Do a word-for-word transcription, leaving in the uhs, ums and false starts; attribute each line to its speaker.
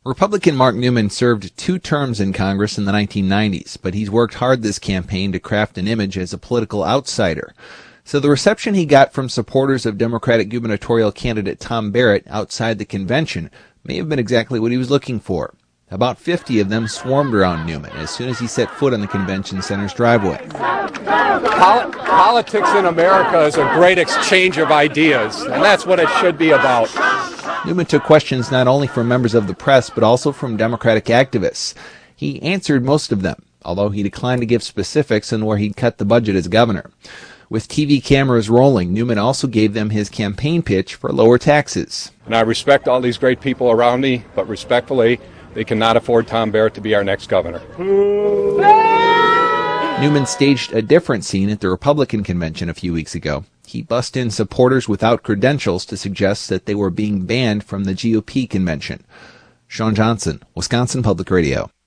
Speaker 1: Republican Mark Newman served two terms in Congress in the nineteen nineties, but he's worked hard this campaign to craft an image as a political outsider. So the reception he got from supporters of Democratic gubernatorial candidate Tom Barrett outside the convention may have been exactly what he was looking for. About fifty of them swarmed around Newman as soon as he set foot on the convention center's driveway.
Speaker 2: Pol- politics in America is a great exchange of ideas, and that's what it should be about.
Speaker 1: Newman took questions not only from members of the press, but also from Democratic activists. He answered most of them, although he declined to give specifics on where he'd cut the budget as governor. With T V cameras rolling, Newman also gave them his campaign pitch for lower taxes.
Speaker 2: And I respect all these great people around me, but respectfully, they cannot afford Tom Barrett to be our next governor.
Speaker 1: Newman staged a different scene at the Republican convention a few weeks ago. He bussed in supporters without credentials to suggest that they were being banned from the G O P convention. Sean Johnson, Wisconsin Public Radio.